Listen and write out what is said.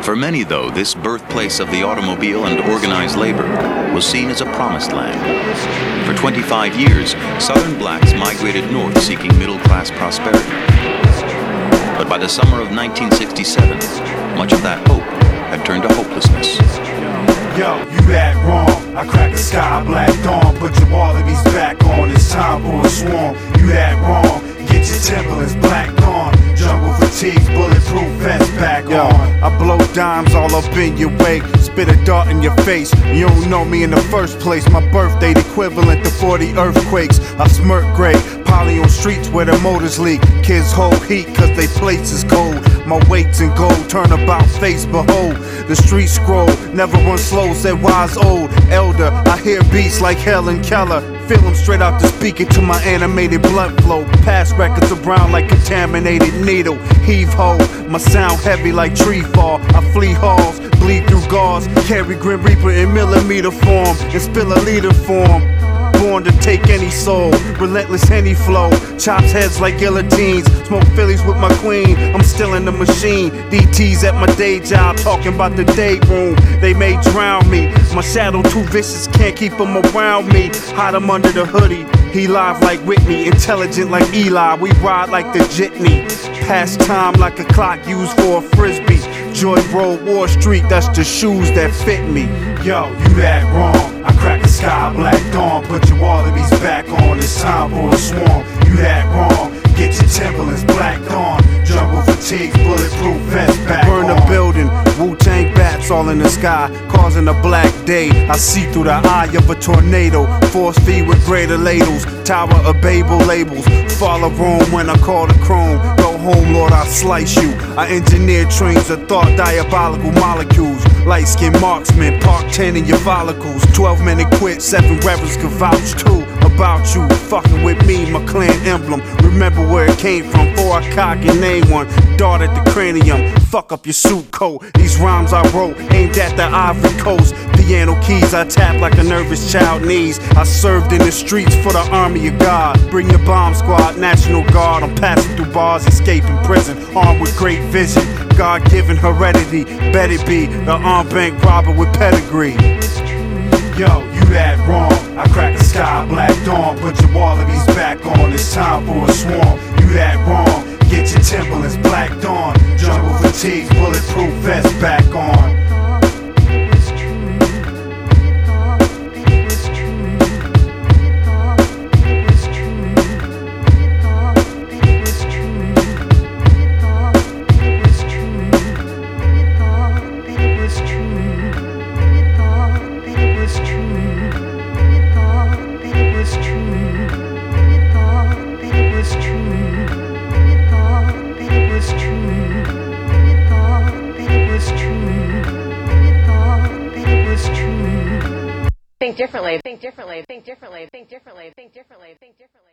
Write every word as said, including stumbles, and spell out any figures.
For many, though, this birthplace of the automobile and organized labor was seen as a promised land. For twenty-five years, Southern blacks migrated north seeking middle-class prosperity. But by the summer of nineteen sixty-seven, much of that hope had turned to hopelessness. Yo, you that wrong. I crack the sky, black dawn. Put your wallabies back on. It's time for a swarm. You that wrong. Get your Timberlands, black dawn. Jungle fatigues, bulletproof vest back Yo, on. I blow dimes all up in your way. Spit a dart in your face. You don't know me in the first place. My birth date equivalent to forty earthquakes. I smirk gray. Poly on streets where the motors leak. Kids hold heat cause they place is cold. My weight's in gold. Turn about face, behold. The street scroll. Never run slow, said wise old elder. I hear beats like Helen Keller. Feel them straight out the speaker to my animated blood flow. Past records are brown like contaminated needle. Heave ho, my sound heavy like tree fall. I flee halls, bleed through gauze. Carry Grim Reaper in millimeter form and spill a leader form. Born to take any soul, relentless Henny flow. Chops heads like guillotines, smoke Phillies with my queen. I'm still in the machine. D T's at my day job, talking about the day room. They may drown me. My shadow too vicious, can't keep them around me. Hide them under the hoodie. He live like Whitney, intelligent like Eli. We ride like the jitney. Pass time like a clock used for a frisbee. Joy Road, Wall Street, that's the shoes that fit me. Yo, you that wrong. I crack the sky, black dawn. Put your wallabies back on. It's time for a swarm. You that wrong. Get your Timberlands, black dawn. Jungle fatigues, bulletproof vest back Burn on. the building, Wu-Tang bats all in the sky, causing a black day. I see through the eye of a tornado. Force feed with greater ladles, Tower of Babel labels. Follow Rome when I call the chrome. Go home, Lord, I slice you. I engineer trains of thought, diabolical molecules. Light-skinned marksman, park ten in your follicles. Twelve minute quit, seven reverends can vouch too. About you, fucking with me, my clan emblem. Remember where it came from, before I cock and name one. Dart at the cranium, fuck up your suit coat. These rhymes I wrote, aimed at the Ivory Coast. Piano keys I tap like a nervous child needs. I served in the streets for the army of God. Bring your bomb squad, National Guard. I'm passing through bars, escaping prison, armed with great vision. God-given heredity, bet it be the armed bank robber with pedigree. Yo, you that wrong. I crack the sky, black dawn. Put your wallabies back on. It's time for a swarm. You that wrong. Get your Timberlands, black dawn. Jungle fatigues, bulletproof vest back on. Think differently, think differently, think differently, think differently, think differently, think differently.